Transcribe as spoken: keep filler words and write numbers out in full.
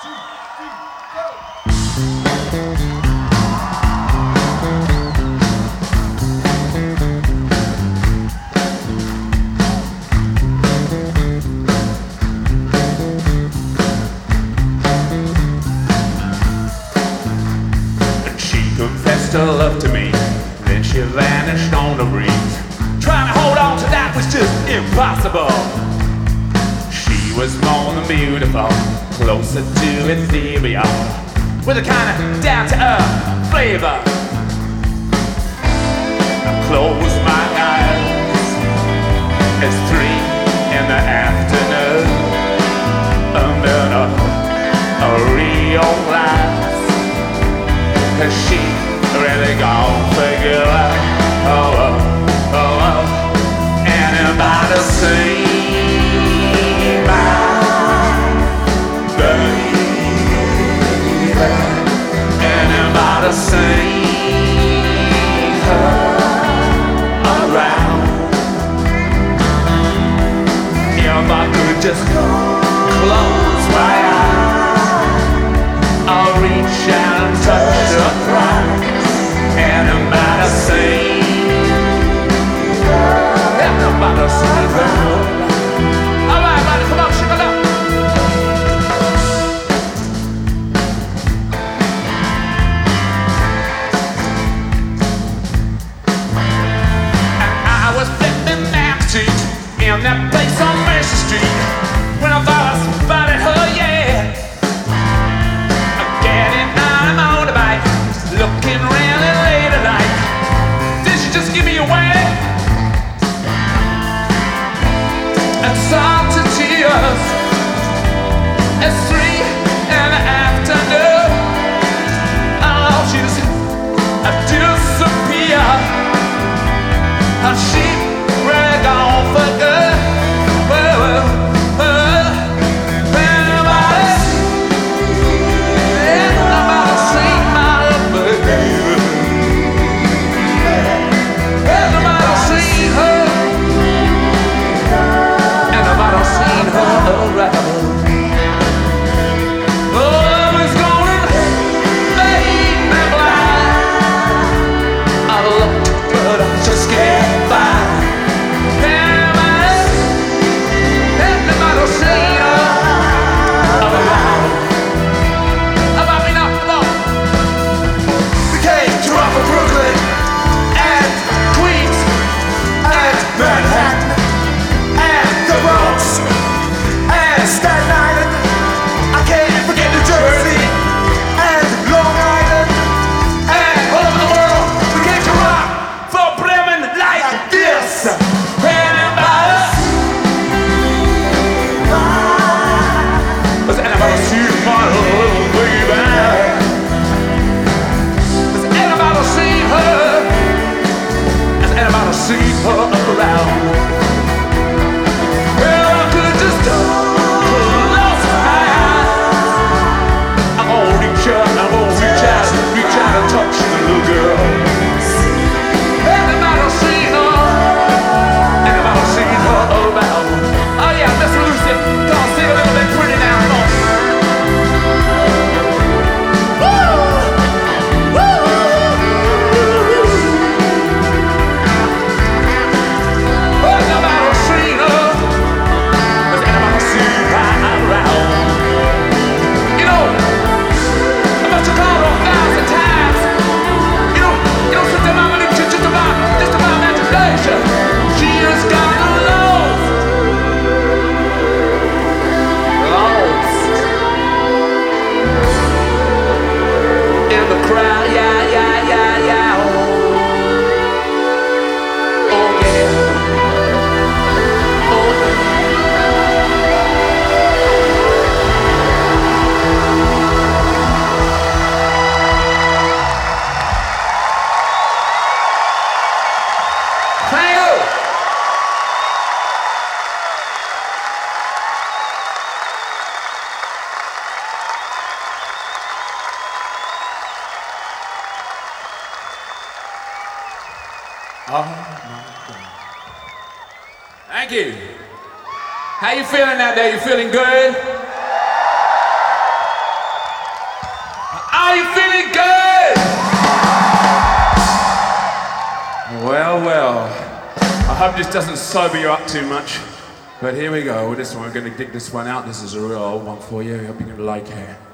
Her love to me, then she vanished on the breeze. Trying to hold on to that was just impossible. She was more than beautiful, closer to ethereal, with a kind of down-to-earth flavor. I close my eyes, it's three in the afternoon, under the a real lights, 'cause she really gon' figure out, oh, oh, oh, oh. Anybody see my baby? Anybody see her around? If I could just close my eyes, I'll reach out and touch her thigh. Anybody see her? Anybody see her? All right, buddy, come on, shake it up. And I was flipping empty in that place on Mercy Street when I thought I spotted her, yeah. Getting on a motorbike, looking really ladylike. Did she just give me away? And some to tears. It's three in the afternoon. Oh, she just disappeared. And she really gone for good. Well, well, well. Anybody, anybody see my baby? Anybody see her? Anybody seen her around? Oh, it's gonna make me blind. I looked, but I just can't find. Anybody, anybody seen her around? About me now, come on. We came to rock for Brooklyn and Queens and Manhattan and the Bronx and Staten Island. I can't forget New Jersey and Long Island and all over the world. We came to rock for Bremen like this. Anybody? Does anybody see my little baby? Does anybody see her? Has anybody seen her around? Well, I could just close my eyes. I'm gonna reach out, I'm gonna reach out, reach out and touch the little girl. Anybody seen her? Anybody seen her around? Oh yeah, Miss Lucy, come on, sing a little bit pretty now, come on. Woo! Woo! Anybody seen her? Has anybody seen her around? You know, I must have called her a thousand times. You know, you know, since the mama knew just about, just about imagination. She has got lost, lost in the crowd, yeah, yeah, yeah, yeah. Oh yeah, oh yeah. Thank you. Oh my God. Thank you. How you feeling out there? You feeling good? Are you feeling good? Well, well. I hope this doesn't sober you up too much. But here we go. With this one, we're going to dig this one out. This is a real old one for you. I hope you're going to like it.